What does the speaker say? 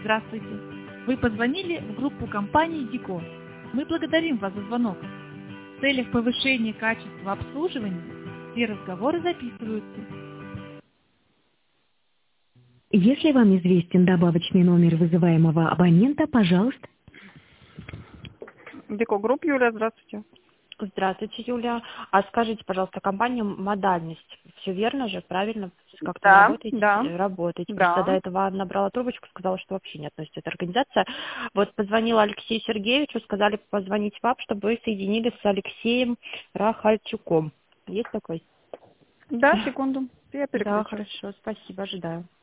Здравствуйте. Вы позвонили в группу компании «Дико». Мы благодарим вас за звонок. В целях повышения качества обслуживания все разговоры записываются. Если вам известен добавочный номер вызываемого абонента, пожалуйста. Дико Групп, Юлия, здравствуйте. Здравствуйте, Юлия. А скажите, пожалуйста, компания «Модальность». Все верно же, правильно? Как-то Да, работаете? да. Работаете. Да. Просто до этого набрала трубочку, сказала, что вообще не относится эта организация. Вот позвонила Алексею Сергеевичу, сказали позвонить вам, чтобы вы соединились с Алексеем Рахальчуком. Есть такой? Да, секунду. Я Да, переключу. хорошо, спасибо, ожидаю.